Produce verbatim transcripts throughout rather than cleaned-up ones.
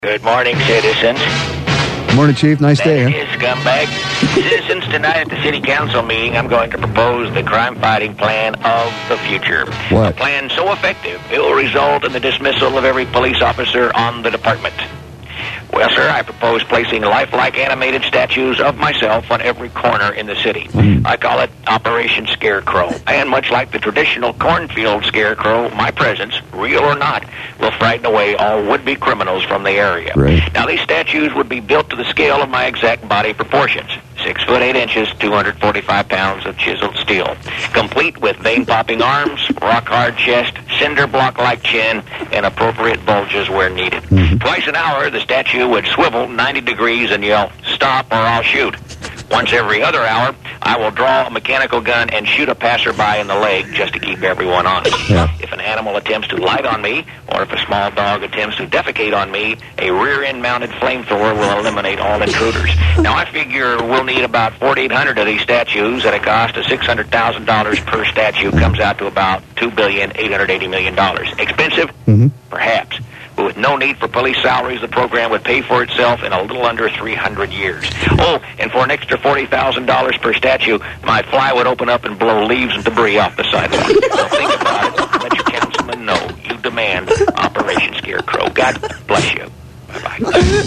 Good morning, citizens. Good morning, Chief. Nice that day, it is, scumbag. Citizens, tonight at the City Council meeting, I'm going to propose the crime-fighting plan of the future. What? A plan so effective, it will result in the dismissal of every police officer on the department. Well, sir, I propose placing lifelike animated statues of myself on every corner in the city. Mm. I call it Operation Scarecrow. And much like the traditional cornfield scarecrow, my presence, real or not, will frighten away all would-be criminals from the area. Right. Now, these statues would be built to the scale of my exact body proportions. Six foot eight inches, two hundred forty-five pounds of chiseled steel. Complete with vein-popping arms, rock-hard chest, cinder block-like chin, and appropriate bulges where needed. Mm-hmm. Twice an hour, the statue would swivel ninety degrees and yell, "Stop or I'll shoot." Once every other hour, I will draw a mechanical gun and shoot a passerby in the leg just to keep everyone honest. Yeah. If an animal attempts to light on me, or if a small dog attempts to defecate on me, a rear-end mounted flamethrower will eliminate all intruders. Now, I figure we'll need about forty-eight hundred of these statues at a cost of six hundred thousand dollars per statue. Comes out to about two billion eight hundred eighty million dollars. Expensive? Mm-hmm. Perhaps. But with no need for police salaries, the program would pay for itself in a little under three hundred years. Oh, and for an extra forty thousand dollars per statue, my fly would open up and blow leaves and debris off the sidewalk. So think about it. Let your councilman know you demand Operation Scarecrow. God bless you. Bye-bye.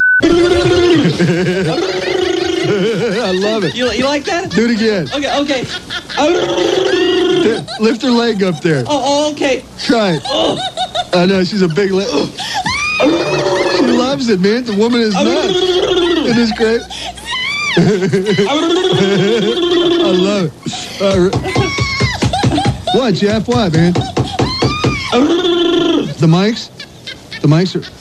I love it. You, you like that? Do it again. Okay, okay. Oh, Lift her leg up there. oh okay. Try it. Oh. I know, she's a big leg. She loves it, man. The woman is nuts. Isn't this great? I love it. Uh, what, Jeff? What, man? The mics? The mics are...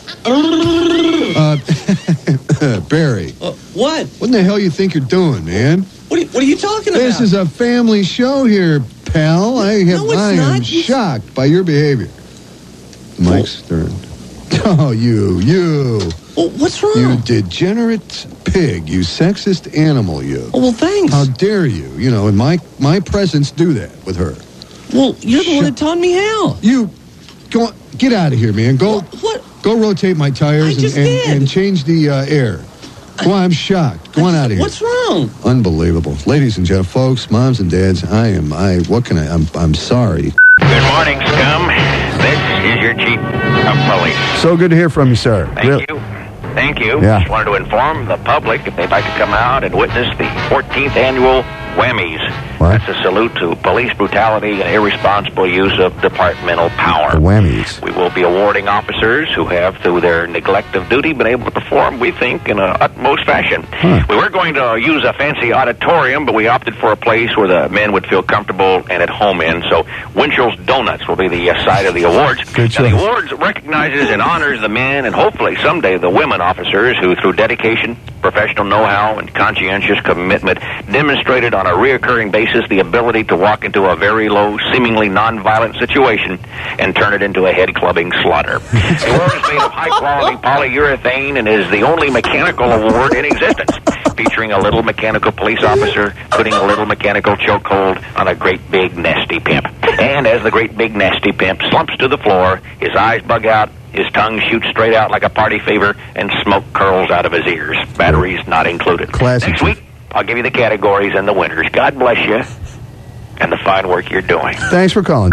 Uh, Barry. Uh, what? What in the hell you think you're doing, man? What are you, what are you talking This about? is a family show here, pal. I have. No, it's I am not. You- shocked by your behavior. The mics, they're... Oh, you, you. Well, what's wrong? You degenerate pig. You sexist animal, you. Oh, well, thanks. How dare you, you know, in my, my presence, do that with her. Well, you're the one Shut- that taught me how. You, go on, get out of here, man. Go, What? go rotate my tires I and, just and, did. and change the uh, air. Go on, I'm shocked. Go on out of here. What's wrong? Unbelievable. Ladies and gentlemen, folks, moms and dads, I am, I, what can I, I'm, I'm sorry. Good morning, scum. This is your chief of police. So good to hear from you, sir. Thank Really- you. Thank you. Yeah. Just wanted to inform the public if they'd like to come out and witness the fourteenth annual Whammies. What? That's a salute to police brutality and irresponsible use of departmental power. The Whammies. We will be awarding officers who have, through their neglect of duty, been able to perform, we think, in a utmost fashion. Huh. We were going to use a fancy auditorium, but we opted for a place where the men would feel comfortable and at home in. So Winchell's Donuts will be the uh, site of the awards. Good now, the choice. awards recognizes and honors the men and hopefully someday the women officers who, through dedication, professional know-how, and conscientious commitment, demonstrated on a reoccurring basis the ability to walk into a very low, seemingly non-violent situation and turn it into a head-clubbing slaughter. The award is made of high-quality polyurethane and is the only mechanical award in existence, featuring a little mechanical police officer putting a little mechanical chokehold on a great big nasty pimp. And as the great big nasty pimp slumps to the floor, his eyes bug out, his tongue shoots straight out like a party favor, and smoke curls out of his ears. Batteries not included. Classic. Next week, I'll give you the categories and the winners. God bless you and the fine work you're doing. Thanks for calling.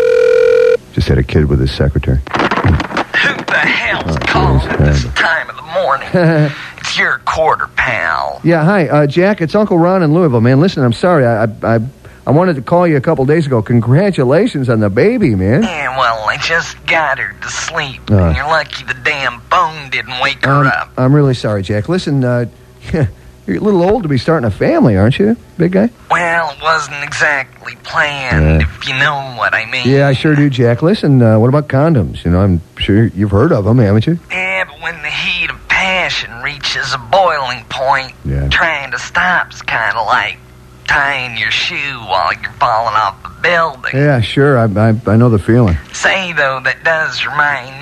Just had a kid with his secretary. Who the hell's Oh, calling geez, at this terrible. time of the morning? It's your quarter pal. Yeah, hi, uh, Jack. It's Uncle Ron in Louisville, man. Listen, I'm sorry. I, I, I, I wanted to call you a couple days ago. Congratulations on the baby, man. Yeah, well, I just got her to sleep. Uh. and you're lucky the damn phone didn't wake her Um, up. I'm really sorry, Jack. Listen, uh, you're a little old to be starting a family, aren't you, big guy? Well, it wasn't exactly planned, Yeah. if you know what I mean. Yeah, I sure do, Jack. Listen, uh, what about condoms? You know, I'm sure you've heard of them, haven't you? Yeah, but when the heat of passion reaches a boiling point, Yeah. trying to stop's kind of like tying your shoe while you're falling off the building. Yeah, sure. I, I, I know the feeling. Say, though, that does remind me of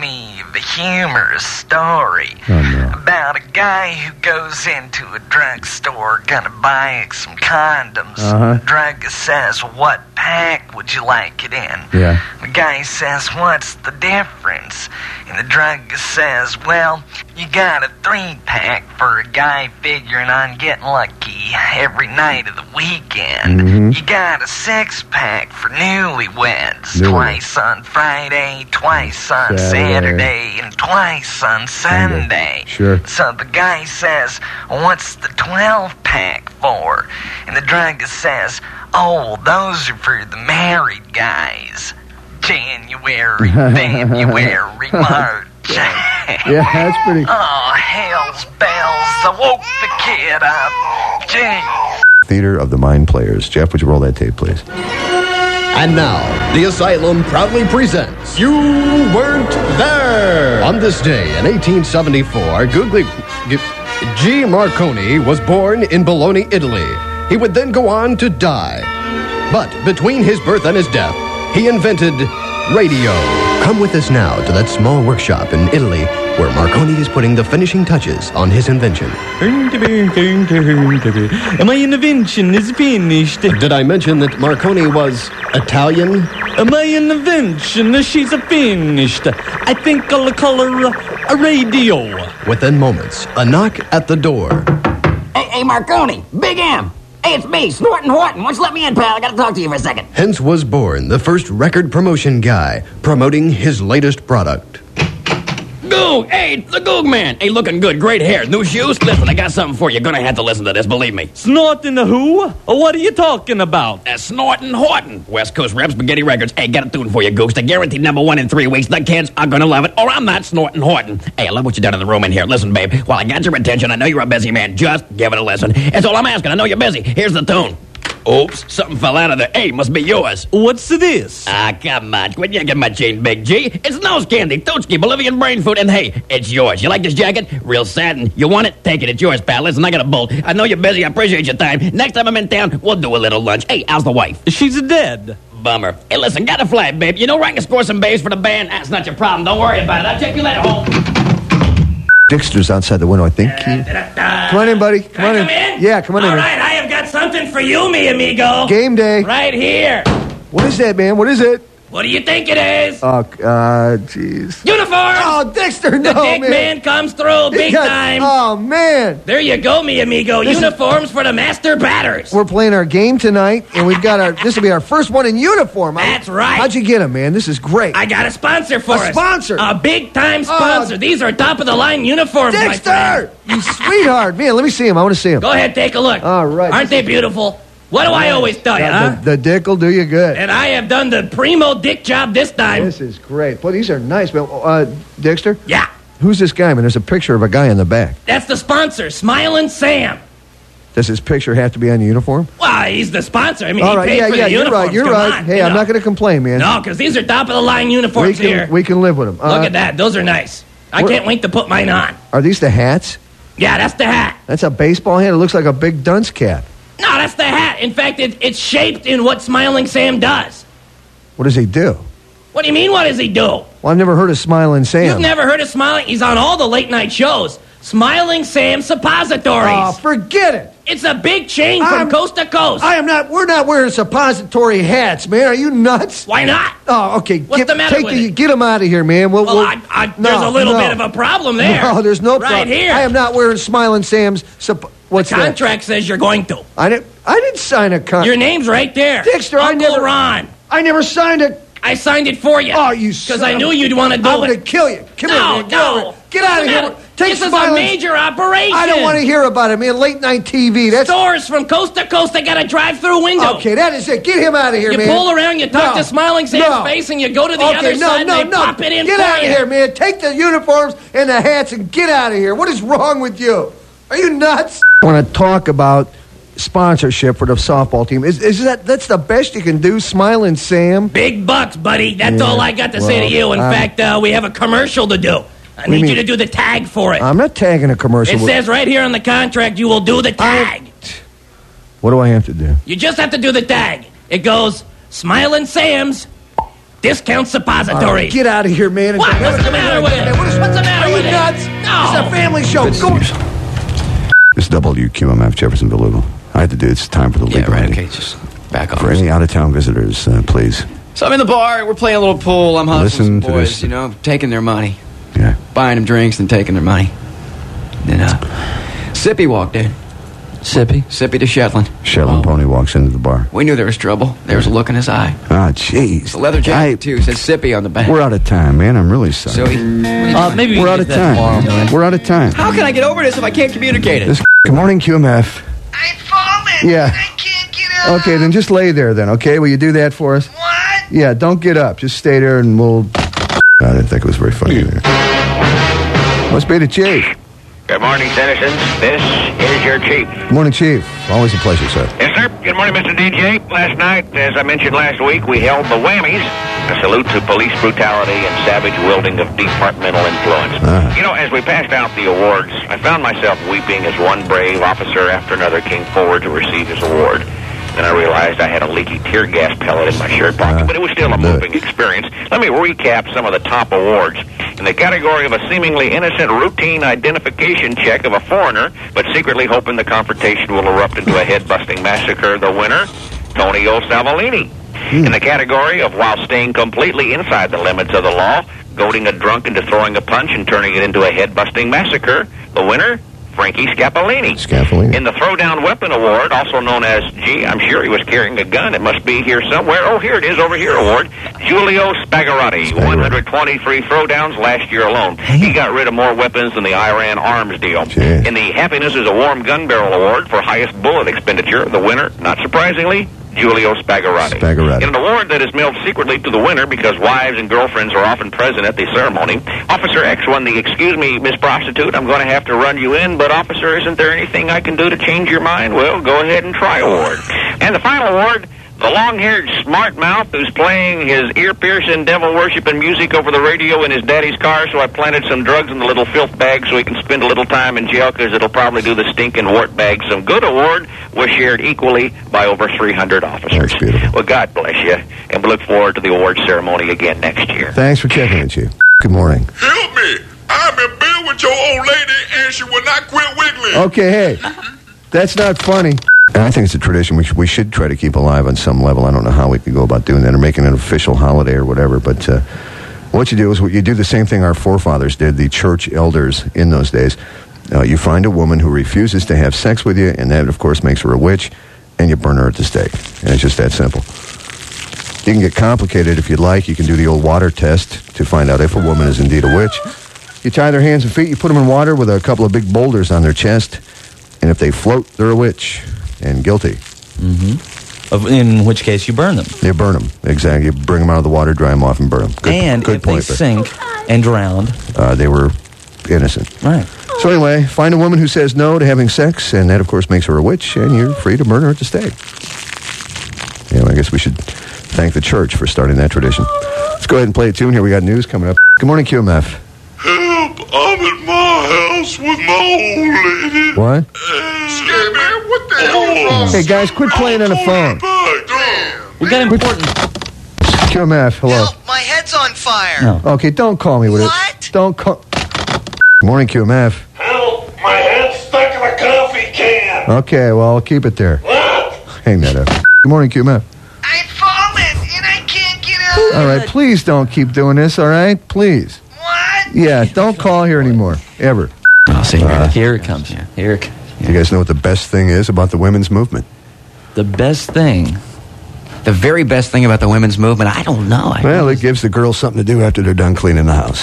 of a humorous story Oh, no. about a guy who goes into a drugstore gonna buy some condoms. Uh-huh. The druggist says, "What pack would you like it in?" Yeah. The guy says, "What's the difference?" And the druggist says, "Well, you got a three-pack for a guy figuring on getting lucky every night of the weekend. Mhm. You got a six-pack for newlyweds, Newlyweds. twice on Friday, twice on Saturday. Saturday, and twice on Sunday." Sure. So the guy says, "What's the twelve-pack for?" And the druggist says, "Oh, those are for the married guys. January, February, March." Yeah, that's pretty... Oh, hell's bells. I woke the kid up. Gee. Theater of the Mind Players. Jeff, would you roll that tape, please? And now, the Asylum proudly presents You Weren't There! On this day in eighteen seventy-four, Googly... G. G. Marconi was born in Bologna, Italy. He would then go on to die. But between his birth and his death, he invented radio. Come with us now to that small workshop in Italy where Marconi is putting the finishing touches on his invention. My invention is finished. Did I mention that Marconi was Italian? My invention, she's finished. I think I'll call her a radio. Within moments, a knock at the door. Hey, hey, Marconi, Big M. Hey, it's me, Snortin' Horton. Why don't you let me in, pal? I gotta talk to you for a second. Hence was born the first record promotion guy promoting his latest product. Goog! Hey, it's the Goog Man! Hey, looking good, great hair, new shoes. Listen, I got something for you. You're gonna have to listen to this, believe me. Snorting the who? What are you talking about? Uh, Snortin' Horton. West Coast Rep Spaghetti Records. Hey, got a tune for you, Googs. The guaranteed number one in three weeks. The kids are gonna love it, or I'm not Snortin' Horton. Hey, I love what you done in the room in here. Listen, babe, while I got your attention, I know you're a busy man. Just give it a listen. That's all I'm asking. I know you're busy. Here's the tune. Oops, something fell out of there. Hey, must be yours. What's this? Ah, come on. Quit yanking my chain, Big G. It's nose candy, Totski, Bolivian brain food, and hey, it's yours. You like this jacket? Real satin. You want it? Take it. It's yours, pal. Listen, I got a bolt. I know you're busy. I appreciate your time. Next time I'm in town, we'll do a little lunch. Hey, how's the wife? She's dead. Bummer. Hey, listen, got a flag, babe. You know where I can score some bass for the band? That's not your problem. Don't worry about it. I'll take you later home. Dexter's outside the window, I think. He... Come on in, buddy. Come Can on I in. come in? Yeah, come on All in. right, I have got something for you, mi amigo. Game day. Right here. What is that, man? What is it? What do you think it is? Oh, uh, jeez. Uniforms! Oh, Dexter, the no, dick man. man comes through He big got- time. Oh, man. There you go, mi amigo. This is- Uniforms for the master batters. We're playing our game tonight, and we've got our. This will be our first one in uniform. I- That's right. How'd you get him, man? This is great. I got a sponsor for A us. sponsor? A big-time sponsor. Oh. These are top-of-the-line uniforms, my Dexter! friend. You sweetheart. Man, let me see him. I want to see him. Go ahead, take a look. All right. Aren't they beautiful? What do I always tell you, huh? The, the dick will do you good. And I have done the primo dick job this time. This is great. Boy, these are nice. man. Uh, Dexter? Yeah. Who's this guy, man? There's a picture of a guy in the back. That's the sponsor, Smiling Sam. Does his picture have to be on the uniform? Well, he's the sponsor. I mean, All he right, paid yeah, for yeah, the you're uniforms. right. You're Come right. on, hey, you I'm know. not going to complain, man. No, because these are top-of-the-line we uniforms can here. we can live with them. Look Uh, at that. Those are nice. I Where- can't wait to put mine on. Are these the hats? Yeah, that's the hat. That's a baseball hat. It looks like a big dunce cap. No, that's the hat. In fact, it, it's shaped in what Smiling Sam does. What does he do? What do you mean, what does he do? Well, I've never heard of Smiling Sam. You've never heard of Smiling? He's on all the late-night shows. Smiling Sam Suppositories. Oh, forget it. It's a big chain from I'm- coast to coast. I am not. We're not wearing suppository hats, man. Are you nuts? Why not? Oh, okay. What's get, the matter take with the, it? Get him out of here, man. We'll, Well, we'll, I, I, no, there's a little no. bit of a problem there. No, there's no Right problem. here. I am not wearing Smiling Sam's. Supp- what's that? Contract says you're going to. I didn't. I didn't sign a contract. Your name's right there. Dexter, I Uncle never- Ron. I never signed a. I signed it for you. Oh, you Because son I of knew a- you'd want to do I'm it. going to kill you. Come no, here, man. Get no. over here. Get out of This here. is a- Take This is a Smiling- major operation. I don't want to hear about it, man. Late night T V. That's Stores from coast to coast. They got a drive-through window. okay. That is it. Get him out of here, You man. pull around, you talk No. to Smiling Sam's No. face, and you go to the okay, other no, side no, and they no. pop it in Get for out of you. here, man. Take the uniforms and the hats and get out of here. What is wrong with you? Are you nuts? I want to talk about sponsorship for the softball team. Is is that that's the best you can do? Smiling Sam. Big bucks, buddy. That's Yeah, all I got to say well, to you. In um, fact, uh, we have a commercial to do. I do you need you mean? to do the tag for it. I'm not tagging a commercial. It says right here on the contract you will do the tag. What do I have to do? You just have to do the tag. It goes, Smiling Sam's, Discount Suppository. Right, get out of here, man. What? What's the matter with it? What is, What's the matter are with you it? nuts? No. It's a family show. Good Go. news. It's W Q M F Jeffersonville, Louisville. I had to do it. It's time for the Yeah, legal right, meeting. okay, just back off. For any out-of-town visitors, uh, please. So I'm in the bar, we're playing a little pool, I'm hustling Listen some to boys, this. you know, taking their money. Yeah. Buying them drinks and taking their money. Then, uh, Sippy walked in. Sippy? Sippy to Shetland. Shetland Pony walks into the bar. We knew there was trouble. There was a look in his eye. Ah, jeez. The leather jacket, too, says Sippy on the back. We're out of time, man. I'm really sorry. So he... Uh, maybe we We're can out get of that time. tomorrow, man. We're out of time. How can I get over this if I can't communicate it? This, good morning, Q M F. I'm falling. Yeah. I can't get up. Okay, then just lay there then, okay? Will you do that for us? What? Yeah, don't get up. Just stay there and we'll... I didn't think it was very funny there. Must be the chief. Good morning, citizens. This is your chief. Morning, Chief. Always a pleasure, sir. Yes, sir. Good morning, Mister D J. Last night, as I mentioned last week, we held the Whammies, a salute to police brutality and savage wielding of departmental influence. Uh-huh. You know, as we passed out the awards, I found myself weeping as one brave officer after another came forward to receive his award. Then I realized I had a leaky tear gas pellet in my shirt pocket, Uh, but it was still a no. moving experience. Let me recap some of the top awards. In the category of a seemingly innocent routine identification check of a foreigner, but secretly hoping the confrontation will erupt into a head-busting massacre, the winner, Tony O. Savolini. In the category of while staying completely inside the limits of the law, goading a drunk into throwing a punch and turning it into a head-busting massacre, the winner, Frankie Scapolini. Scapolini. In the Throwdown Weapon Award, also known as, gee, I'm sure he was carrying a gun. It must be here somewhere. Oh, here it is, over here, award. Giulio Spagarotti, Spagarotti. one hundred twenty-three throwdowns last year alone. He got rid of more weapons than the Iran arms deal. Gee. In the Happiness is a Warm Gun Barrel Award for highest bullet expenditure, the winner, not surprisingly, Giulio Spagarotti. Spagarotti. In an award that is mailed secretly to the winner because wives and girlfriends are often present at the ceremony, Officer X won the "Excuse me, Miss Prostitute, I'm going to have to run you in, but officer, isn't there anything I can do to change your mind? Well, go ahead and try award." And the final award, the long-haired smart mouth who's playing his ear-piercing, devil-worshiping music over the radio in his daddy's car, so I planted some drugs in the little filth bag so he can spend a little time in jail because it'll probably do the stinking wart bag some good. Award was shared equally by over three hundred officers. That's beautiful. Well, God bless you, and we look forward to the award ceremony again next year. Thanks for checking in, Chief. Good morning. Help me! I'm in bed with your old lady, and she will not quit wiggling. Okay, hey, that's not funny. And I think it's a tradition we, sh- we should try to keep alive on some level. I don't know how we could go about doing that or making it an official holiday or whatever, but uh, what you do is what you do the same thing our forefathers did, the church elders in those days. Uh, you find a woman who refuses to have sex with you, and that, of course, makes her a witch, and you burn her at the stake. And it's just that simple. You can get complicated if you'd like. You can do the old water test to find out if a woman is indeed a witch. You tie their hands and feet, you put them in water with a couple of big boulders on their chest, and if they float, they're a witch and guilty. Mm-hmm. Of, in which case, you burn them. You burn them, exactly. You bring them out of the water, dry them off, and burn them. Good, and good if point, they but, sink and drown, uh, they were innocent. right? So anyway, find a woman who says no to having sex, and that, of course, makes her a witch, and you're free to burn her at the stake. Yeah, well, I guess we should thank the church for starting that tradition. Let's go ahead and play a tune here. We got news coming up. Good morning, Q M F. Help! I'm at my house with my old lady. What? Hey, man, what the hell? Hey, guys, quit playing on the phone. We got important. Q M F, hello. Help, my head's on fire. No. Okay, don't call me with What? it. Don't call... Good morning, Q M F. Help! My head's stuck in a coffee can. Okay, well, I'll keep it there. What? Hang that up. Good morning, Q M F. I'm falling, and I can't get up. All right, please don't keep doing this, all right? Please. What? Yeah, don't call here anymore, ever. I'll see. Uh, Here it comes. Here it comes. You guys know what the best thing is about the women's movement? The best thing. The very best thing about the women's movement, I don't know. I Well, it gives the girls something to do after they're done cleaning the house.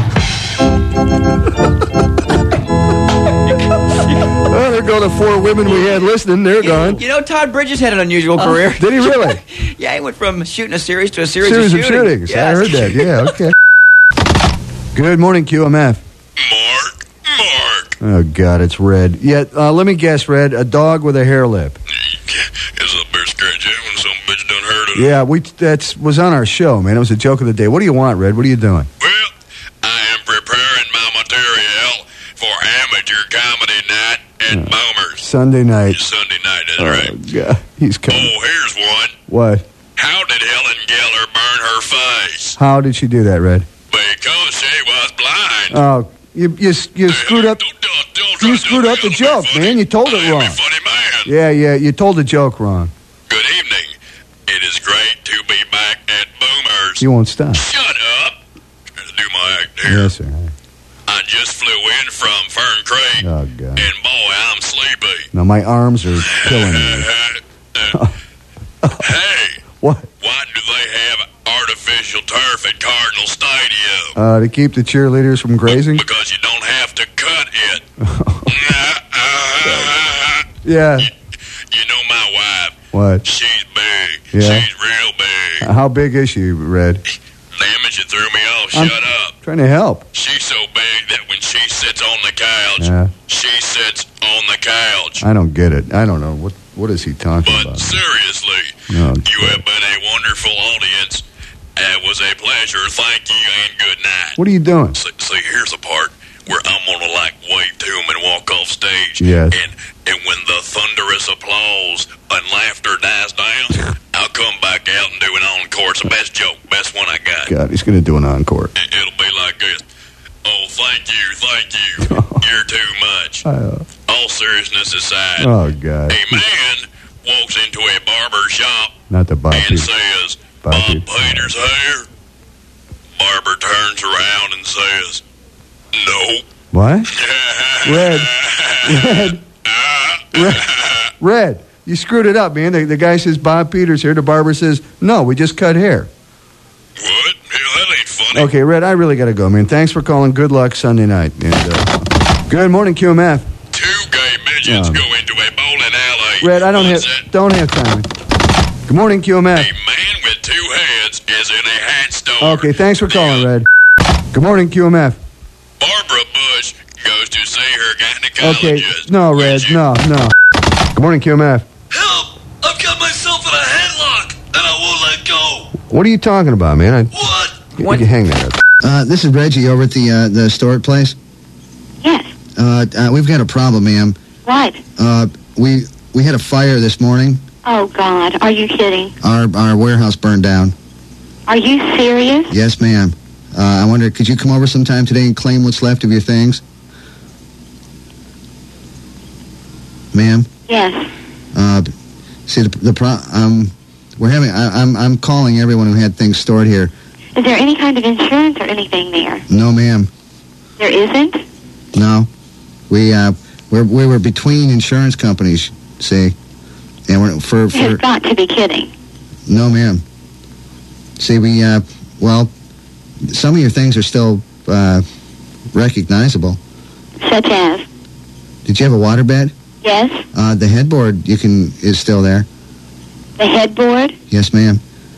Well, there go the four women we had listening. They're gone. You know, Todd Bridges had an unusual career. Did he really? Yeah, he went from shooting a series to a series, Series of of shooting. shootings. I Yes. heard that. Yeah, okay. Good morning, Q M F. Mark, Mark. Oh, God, it's Red. Yeah, uh, let me guess, Red. A dog with a hair lip. It's a bear scratch out when some bitch done heard of it. Yeah, we that was on our show, man. It was a joke of the day. What do you want, Red? What are you doing? Well, I am preparing my material for amateur comedy night at Bombers. Sunday night. It's Sunday night, that's Oh, right. God. He's coming. Oh, here's one. What? How did Helen Geller burn her face? How did she do that, Red? Because she was blind. Oh, you you, you screwed up. Don't, don't, don't try You to screwed up the be joke, funny. man. You told I it am wrong. a funny man. Yeah, yeah, you told the joke wrong. Good evening. It is great to be back at Boomers. You won't stop. Shut up. Trying to do my act here. Yes, sir. I just flew in from Fern Creek, Oh, God. and boy, I'm sleepy. Now, my arms are killing me. Hey, What? why do they have artificial turf at Cardinal Stadium? Uh, to keep the cheerleaders from grazing? Because you don't have to cut it. Yeah. You know my wife. What? She's big. Yeah. She's real big. How big is she, Red? Damn it, you threw me off. I'm Shut up. Trying to help. She's so big that when she sits on the couch, Yeah. she sits on the couch. I don't get it. I don't know. What What is he talking But about? seriously, No, you have been a wonderful audience. It was a pleasure. Thank you and good night. What are you doing? See, see, here's the part where I'm gonna like wave to him and walk off stage. Yes. And and when the thunderous applause and laughter dies down, I'll come back out and do an encore. It's the best joke, best one I got. God, he's going to do an encore. It- It'll be like this. Oh, thank you, thank you. You're too much. Uh, All seriousness aside, oh, God. a man walks into a barber shop Not the Bob and Peters. says, Bob Bob Peters. Peters here? Barber turns around and says, no. What? Red. Red. Red. Red. You screwed it up, man. The, the guy says Bob Peters here. The barber says, no, we just cut hair. What? Yeah, that ain't funny. Okay, Red, I really got to go, man. Thanks for calling. Good luck Sunday night. And uh, good morning, Q M F. Two gay midgets Um, go into a bowling alley. Red, I don't have What's that? don't have time. Good morning, Q M F. A man with two heads is in a hat store. Okay, thanks for calling, Red. Good morning, Q M F. Barbara Bush goes to see her gynecologist. Okay, no, Red, no, no. Good morning, Q M F. Help! I've got myself in a headlock, and I won't let go. What are you talking about, man? I, What? you, you hang that up. Uh, this is Reggie over at the uh, the store place. Yes. Uh, uh, we've got a problem, ma'am. What? Uh, we we had a fire this morning. Oh, God. Are you kidding? Our our warehouse burned down. Are you serious? Yes, ma'am. Uh, I wonder, could you come over sometime today and claim what's left of your things, ma'am? Yes. Uh, see the the pro. Um, we're having. I, I'm I'm calling everyone who had things stored here. Is there any kind of insurance or anything there? No, ma'am. There isn't? No. We uh we're, we were between insurance companies. See, and we're for for. You've got to be kidding. No, ma'am. See, we, uh, well, some of your things are still, uh, recognizable. Such as? Did you have a waterbed? Yes. Uh, the headboard you can, is still there. The headboard? Yes, ma'am.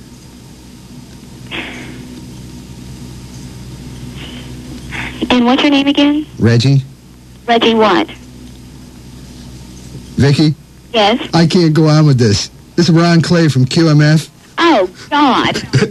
And what's your name again? Reggie? Reggie what? Vicky? Yes. I can't go on with this. This is Ron Clay from Q M F. Oh, God.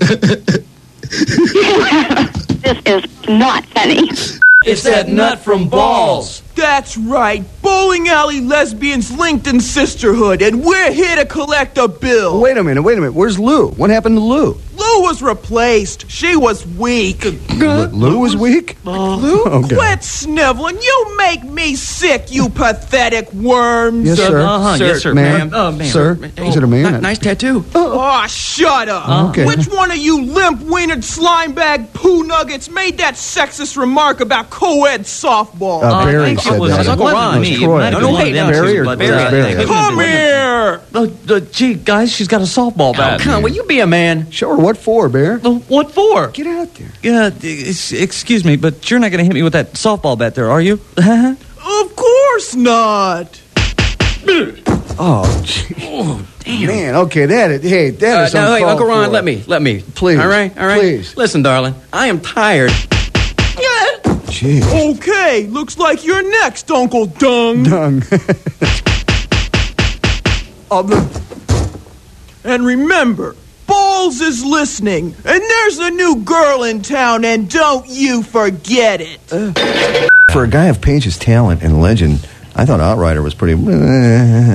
This is not funny. It's that nut from Balls. That's right. Bowling alley lesbians linked in sisterhood, and we're here to collect a bill. Wait a minute, wait a minute. Where's Lou? What happened to Lou? Lou was replaced. She was weak. L- Lou was weak? Lou, Okay. quit sniveling. You make me sick, you pathetic worms. Yes, sir. Uh-huh, Sir, yes, sir, ma'am. ma'am. Oh, ma'am. Sir, is it a man? Ni- nice tattoo. Oh, shut up. Oh, okay. Which one of you limp-wienered slimebag poo nuggets made that sexist remark about co-ed softball? Uh, Barry think it said was that. Uncle Ron. It was Me. Troy. It might have No, been no, one of them Barry two, or but, Barry? uh, Barry. it could've Come been- here. Uh, uh, gee, guys, she's got a softball Oh, bat. come on, will you be a man? Sure, what for, Bear? Uh, what for? Get out there. Yeah, ex- excuse me, but you're not going to hit me with that softball bat there, are you? Of course not. Oh, gee. Man, okay, that is, hey, that Uh, is no, hey, uncalled Uncle Ron, for. let me, let me. Please, All right, all right. please. Listen, darling, I am tired. Gee. Okay, looks like you're next, Uncle Dung. Dung. Oh, the- And remember, Balls is listening, and there's a new girl in town, and don't you forget it. For a guy of Page's talent and legend, I thought Outrider was pretty...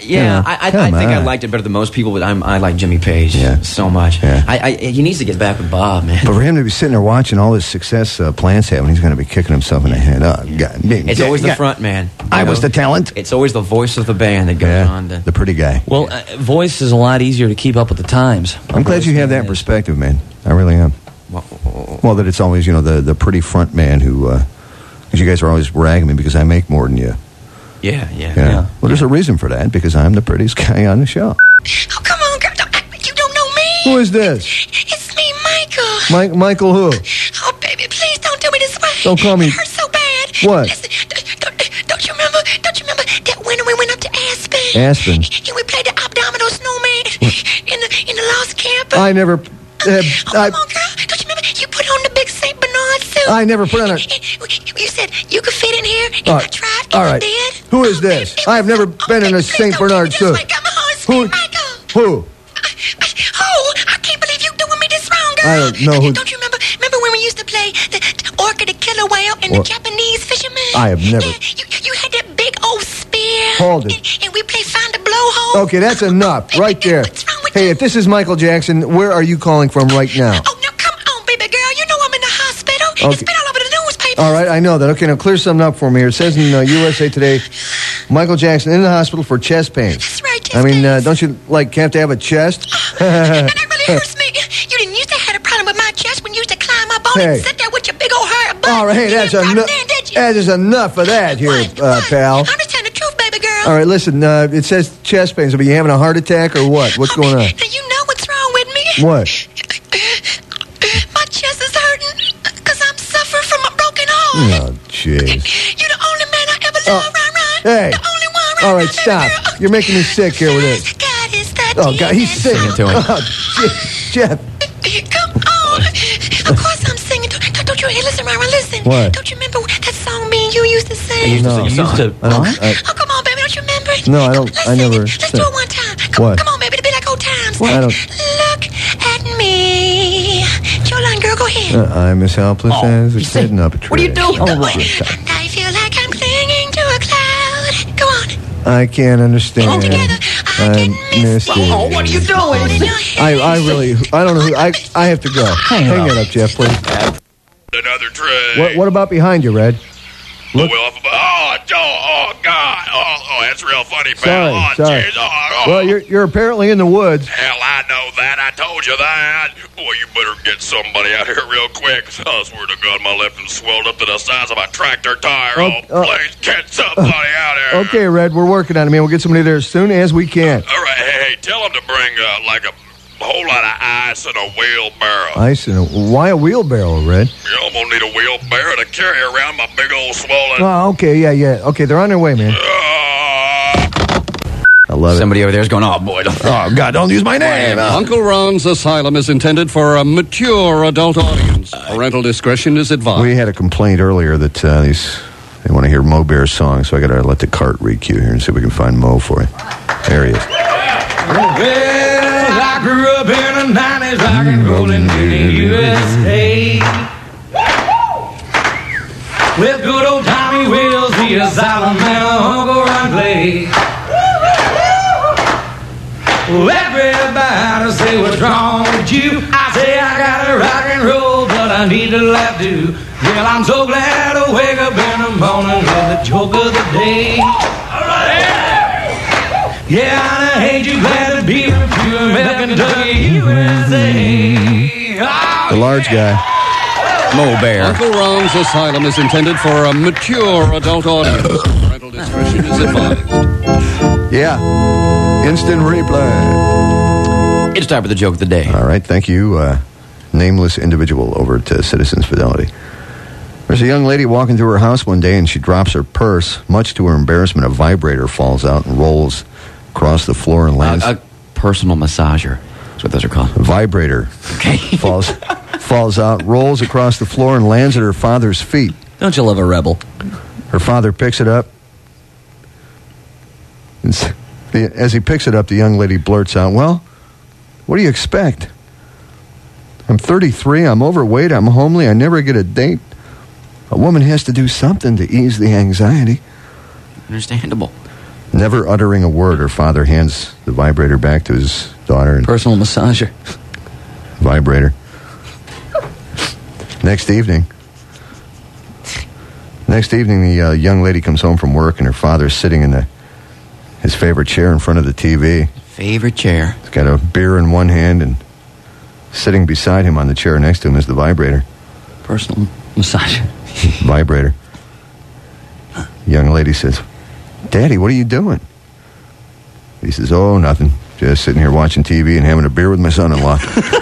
Yeah, know, I, I, I come think I on. liked it better than most people, but I'm, I like Jimmy Page Yeah. so much. Yeah. I, I, he needs to get back with Bob, man. But for him to be sitting there watching all this success uh, Plant's having, he's going to be kicking himself in the head. Oh, God. It's Yeah, always the yeah. front man. you I know? was the talent. It's always the voice of the band that goes Yeah, on to. the pretty guy. Well, uh, voice is a lot easier to keep up with the times. I'm glad you have that perspective, man. I really am. Well, that it's always, you know, the, the pretty front man who, because you guys are always ragging me because I make more than you. Yeah, yeah, You know? yeah. Well, there's a reason for that, because I'm the prettiest guy on the show. Oh, come on, girl. Don't, you don't know me. Who is this? It's me, Michael. Mike, Michael who? Oh, baby, please don't do me this way. Don't call me- It hurts so bad. What? Listen, don't, don't, don't you remember? Don't you remember that winter we went up to Aspen? Aspen. And we played the abdominal snowman in the in the Lost Camp. I never... Uh, Oh, I, come on, girl. Don't you remember? You put on the big Saint Bernard suit. I never put on a... You said you could fit in here, and All I right. tried, and All I right. did. Who is this? I have never been in a Saint Bernard suit. Who? Who? Oh, I can't believe you doing me this wrong, girl. I don't know who... Don't you remember? Remember when we used to play the, the orca, the killer whale, and What? the Japanese fisherman? I have never... Yeah, you, you had that big old spear. Hold it. And, and we played find a blowhole. Okay, that's enough. Right there. Hey, if this is Michael Jackson, where are you calling from right now? Oh, no, come on, baby girl. You know I'm in the hospital. It's Okay. been all over the newspaper. All right, I know that. Okay, now clear something up for me here. It says in uh, U S A Today, Michael Jackson in the hospital for chest pain. That's right, I mean, uh, don't you, like, have to have a chest? And that really hurts me. You didn't used to have a problem with my chest when you used to climb up on it Hey. and sit there with your big old hairy butt. All right, hey, You that's didn't enough. problem then, did you? That is enough of that here, uh, pal. I'm just telling the truth, baby girl. All right, listen, uh, it says chest pains. Are you having a heart attack or what? What's going on? Now you know what's wrong with me. What? My chest is hurting because I'm suffering from a broken heart. Oh, jeez. You're the only man I ever loved, right, right? Hey. The only one, right? All right, stop. You're making me sick here with this. God is that Oh, God, he's singing. Sing it to him. Oh, Jeff. Come on. Of course I'm singing. Don't, don't you hey, listen, Rara, listen. What? Don't you remember that song me and you used to sing? No, You used to. I don't, I, Oh, come on, baby. Don't you remember it? no, I don't, I never. Let's do it one time. Come, What? come on, baby. It'll be like old times. I don't. Look at me. Jolene, girl, go ahead. Uh, I'm as helpless as a kitten up a tree. What are you doing? Oh, And I feel like I'm clinging to a cloud. Go on. I can't understand. I missed it. Oh, what are you doing? I, I really, I don't know who, I, I have to go. Hang, it it up, Jeff, please. Another tray. What, what about behind you, Red? Look. Well, oh, Joe, oh, God. Oh, oh, that's real funny, pal. Sorry, oh, sorry. jeez, oh, oh. Well, you're, you're apparently in the woods. Hell, I know that. I told you that. Boy, you better get somebody out here real quick. I swear to God, my lip is swelled up to the size of a tractor tire. Oh, Oh, oh. please get somebody out here. Okay, Red, we're working on it, man. We'll get somebody there as soon as we can. All right, hey, hey, tell them to bring, uh, like, a whole lot of ice and a wheelbarrow. Ice and a, why a wheelbarrow, Red? You know, I'm going to need a wheelbarrow to carry around my big old swollen... Oh, okay, yeah, yeah. Okay, they're on their way, man. I love Somebody over there is going, oh, boy. Don't, oh, God, don't use my name. Uncle Ron's Asylum is intended for a mature adult audience. Parental discretion is advised. We had a complaint earlier that uh, these they want to hear Mo Bear's song, so I got to let the cart re-cue here and see if we can find Mo for it. There he is. Well, I grew up in the nineties, rock and rolling in the U S A. With good old Tommy Wills, the asylum and Uncle Ron Clay. Well, everybody say what's wrong with you. I say I gotta rock and roll, but I need to laugh too. Well, I'm so glad to wake up in the morning with the joke of the day. Yeah, and I hate you, glad to be with you in Kentucky, U S A. The large guy. Mo Bear. Uncle Ron's Asylum is intended for a mature adult audience. Parental discretion is advised. Yeah. Instant replay. It's time for the joke of the day. All right, thank you, uh, nameless individual over at uh, Citizens Fidelity. There's a young lady walking through her house one day and she drops her purse. Much to her embarrassment, a vibrator falls out and rolls across the floor and lands. Uh, a personal massager. That's what those are called. A vibrator Okay. falls falls out, rolls across the floor, and lands at her father's feet. Don't you love a rebel? Her father picks it up. And s- the, as he picks it up, the young lady blurts out, "Well, what do you expect? I'm thirty-three, I'm overweight, I'm homely, I never get a date. A woman has to do something to ease the anxiety." Understandable. And Never uttering a word, her father hands the vibrator back to his daughter. And Personal massager. Vibrator. Next evening, next evening, the uh, young lady comes home from work, and her father's sitting in the, his favorite chair in front of the T V. Favorite chair. He's got a beer in one hand, and sitting beside him on the chair next to him is the vibrator. Personal massager. Vibrator. Young lady says, "Daddy, what are you doing?" He says, "Oh, nothing. Just sitting here watching T V and having a beer with my son-in-law."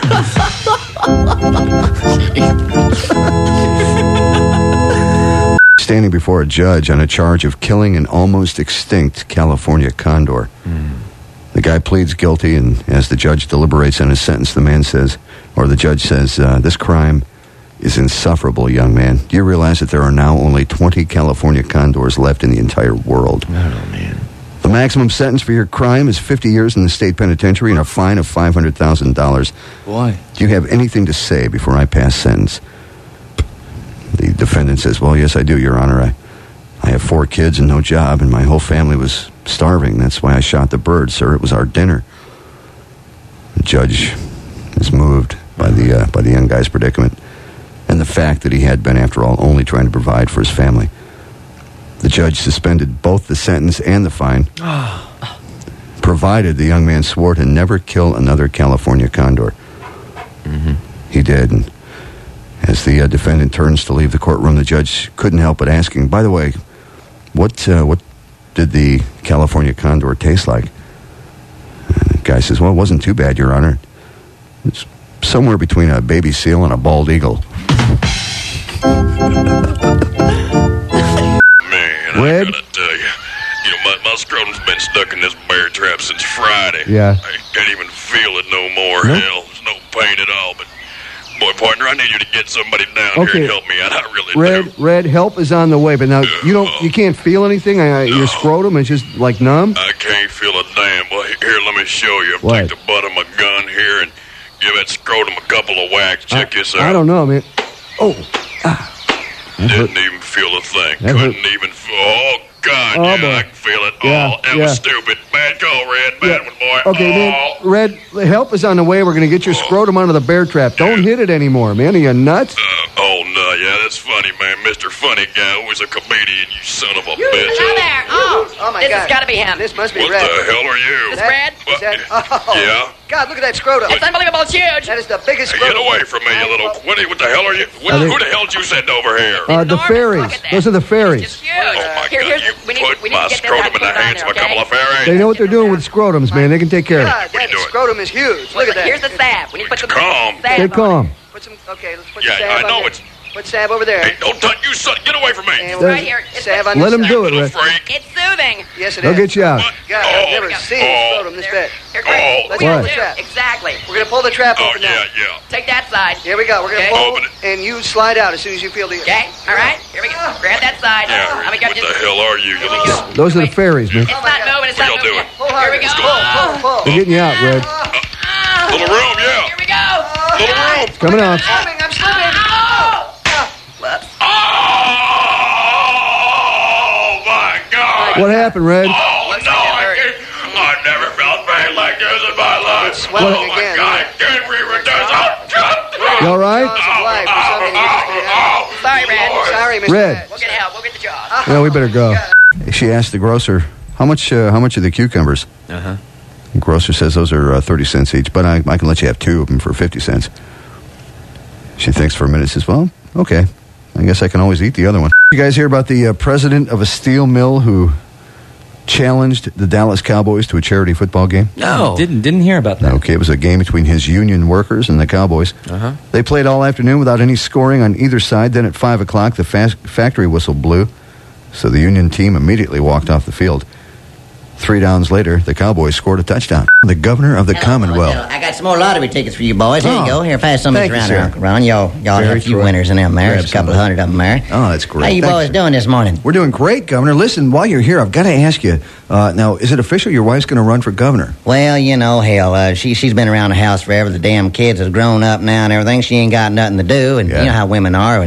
Standing before a judge on a charge of killing an almost extinct California condor. Mm. The guy pleads guilty, and as the judge deliberates on his sentence, the man says, or the judge says, uh, "This crime is insufferable, young man. Do you realize that there are now only twenty California condors left in the entire world? Oh, man. The maximum sentence for your crime is fifty years in the state penitentiary and a fine of five hundred thousand dollars. Why? Do you have anything to say before I pass sentence?" The defendant says, "Well, yes, I do, Your Honor. I, I have four kids and no job, and my whole family was starving. That's why I shot the bird, sir. It was our dinner." The judge is moved by the uh, by the young guy's predicament and the fact that he had been, after all, only trying to provide for his family. The judge suspended both the sentence and the fine, provided the young man swore to never kill another California condor. Mm-hmm. He did, and as the uh, defendant turns to leave the courtroom, the judge couldn't help but asking, "By the way, what uh, what did the California condor taste like?" And the guy says, "Well, it wasn't too bad, Your Honor. It's somewhere between a baby seal and a bald eagle." Man, I gotta tell you, you know, my, my scrotum's been stuck in this bear trap since Friday. Yeah. I can't even feel it no more. Nope. Hell, there's no pain at all. But, boy, partner, I need you to get somebody down Okay. here and help me out. I really Red, do. Red, help is on the way, but now you don't, you can't feel anything. I, your scrotum is just like numb. I can't feel a damn. Well, here, let me show you. What? Take the butt of my gun here and give that scrotum a couple of whacks. Check this out. I don't know, man. Oh, Didn't even feel a thing. That Couldn't hurt. even feel. Oh, God, Oh, yeah, boy. I can feel it. Yeah, Oh, that yeah. was stupid. Bad call, Red. Bad one, boy. okay, oh. man. Red, help is on the way. We're going to get your scrotum out of the bear trap. Don't hit it anymore, man. Are you nuts? Uh, oh, no, yeah, that's funny, man. Mister Funny Guy, always a comedian, you son of a bitch. Hello there. Oh, Oh, my this God. has got to be him. This must be What Red. the hell are you? This Red? Is that, oh, Yeah? God, look at that scrotum. It's unbelievable. It's huge. That is the biggest Hey, scrotum. get away from me, you little... What, what the hell are you... What, Are they- who the hell did you send over here? Uh, the fairies. Those are the fairies. Huge. Oh, my Here, God, here's, you we need, put we need my to get this scrotum out in the and put it on hands of a there, couple okay? of fairies. They know what they're doing with scrotums, man. They can take care of God, it. that scrotum is huge. Look at that. Here's the salve. We need to put some Calm. salve Stay on calm. Put some. Okay, let's put Yeah, some salve I know on it's... there. Put salve over there. Hey, don't touch you, son. Get away from me. And Right here. It's, salve on Let this them side. do it, Little Red. freak. it's soothing. Yes, it They'll is. get you out. God, Oh, I've never here we go. seen a scrotum this big. Here, Oh. Chris. Let's What? pull the trap. Exactly. We're gonna pull the trap Oh, open yeah, now. yeah. Take that side. Here we go. We're gonna Okay. pull, Open it. and you slide out as soon as you feel the. Okay. All right. Here we go. Grab that side. Yeah, I'm gonna what the hell are you, you little... Those are the fairies, man. It's not moving. It's What not y'all moving. doing? Pull Here hard. we go. Pull, pull, pull. They're getting you out, Red. Little room, yeah. Here we go. Little room. Coming out. I'm slipping. I'm slipping. Oh! Oh, my God. What happened, Red? Oh, no, I can't. I've never felt pain like this in my life. It's swelling oh, my again. God. Can't we return? Oh, You all right? Jaws of life or something. You just can't have it. Sorry, Red. Sorry, Mister Red. We'll get help. We'll get the jaws. Yeah, we better go. She asked the grocer, how much uh, how much are the cucumbers? Uh-huh. The grocer says those are uh, thirty cents each, but I, I can let you have two of them for fifty cents. She thinks for a minute and says, well, okay. I guess I can always eat the other one. You guys hear about the uh, president of a steel mill who challenged the Dallas Cowboys to a charity football game? No. Didn't didn't hear about that. Okay, it was a game between his union workers and the Cowboys. Uh-huh. They played all afternoon without any scoring on either side. Then at five o'clock, the fast factory whistle blew, so the union team immediately walked off the field. Three downs later, the Cowboys scored a touchdown. The governor of the Commonwealth. I got some more lottery tickets for you boys. Here Oh. you go. Here, pass some of these Thank you, around sir. here, Uncle Ron. Y'all, y'all Very have a few correct. winners in them there. Grab There's a couple some. hundred of them there. Oh, that's great. How you Thanks, boys sir. doing this morning? We're doing great, Governor. Listen, while you're here, I've got to ask you. Uh, now, is it official your wife's going to run for governor? Well, you know, hell, uh, she, she's been around the house forever. The damn kids have grown up now and everything. She ain't got nothing to do, and Yeah. you know how women are. And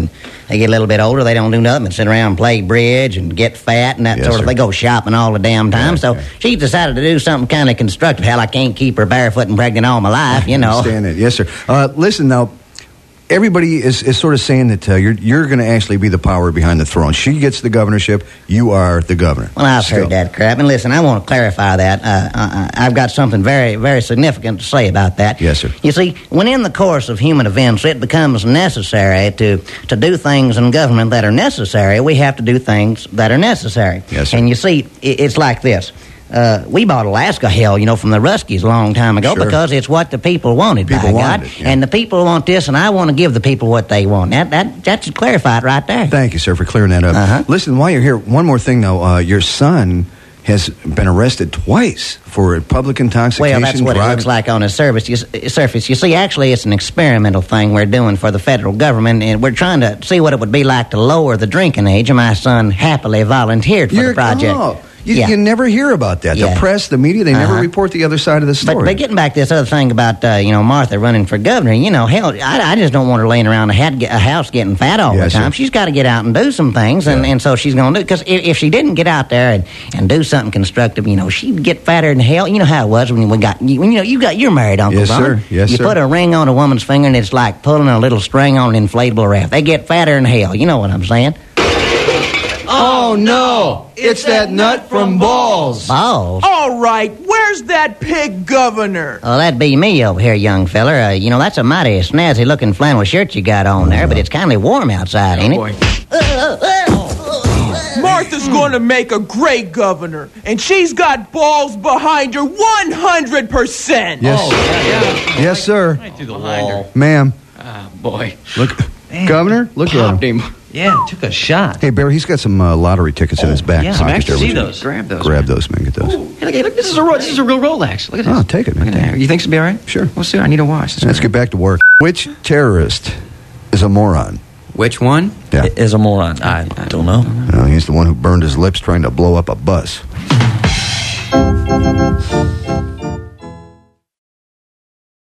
they get a little bit older, they don't do nothing but sit around and play bridge and get fat and that Yes, sort of. sir. They go shopping all the damn time. So she decided to do something kind of constructive. Hell, I can't keep her barefoot and pregnant all my life, you know. Understand it. Yes, sir. Uh, listen, now, everybody is, is sort of saying that uh, you're you're going to actually be the power behind the throne. She gets the governorship. You are the governor. Well, I've heard that crap. And listen, I want to clarify that. Uh, uh, I've got something very, very significant to say about that. Yes, sir. You see, when in the course of human events it becomes necessary to, to do things in government that are necessary, we have to do things that are necessary. Yes, sir. And you see, it, it's like this. Uh, we bought Alaska Hell, you know, from the Ruskies a long time ago Sure. because it's what the people wanted, People by wanted God. it, yeah. And the people want this, and I want to give the people what they want. That that that should clarify it right there. Thank you, sir, for clearing that up. Uh-huh. Listen, while you're here, one more thing, though. Uh, your son has been arrested twice for public intoxication. Well, that's what driving. it looks like on the surface. You, surface. You see, actually, it's an experimental thing we're doing for the federal government, and we're trying to see what it would be like to lower the drinking age, and my son happily volunteered for You're- the project. oh, you, Yeah. you never hear about that. Yeah. The press, the media, they never Uh-huh. report the other side of the But, story. but getting back to this other thing about, uh, you know, Martha running for governor, you know, hell, I, I just don't want her laying around a, hat, a house getting fat all Yes, the time. sir. She's got to get out and do some things, and, and so she's going to do, because if, if she didn't get out there and, and do something constructive, you know, she'd get fatter than hell. You know how it was when we got, you, you know, you got, you're married, Uncle Yes, Ron. sir. Yes, you sir. put a ring on a woman's finger, and it's like pulling a little string on an inflatable raft. They get fatter than hell. You know what I'm saying? Oh, no. It's that nut from Balls. Balls? All right, where's that pig governor? Well, that'd be me over here, young feller. Uh, you know, that's a mighty snazzy-looking flannel shirt you got on there, but it's kind of warm outside, ain't it? Martha's gonna make a great governor, and she's got balls behind her one hundred percent. Yes. Yes, sir. Right through the wall. Ma'am. Ah, boy. Look, Governor, look at him. Yeah, took a shot. Hey, Barry, he's got some uh, lottery tickets in his back yeah, pocket. some extra. there. See Would you those. Grab those, Grab those, man. Get those. Hey, look, hey, look, this is a ro- this is a real Rolex. Look at this. Oh, take it, man. Look at that. You think it'll be all right? Sure. Well, see, I need a watch. Let's get back to work. Which terrorist is a moron? Which one? Yeah. Is a moron. I don't know. No, he's the one who burned his lips trying to blow up a bus.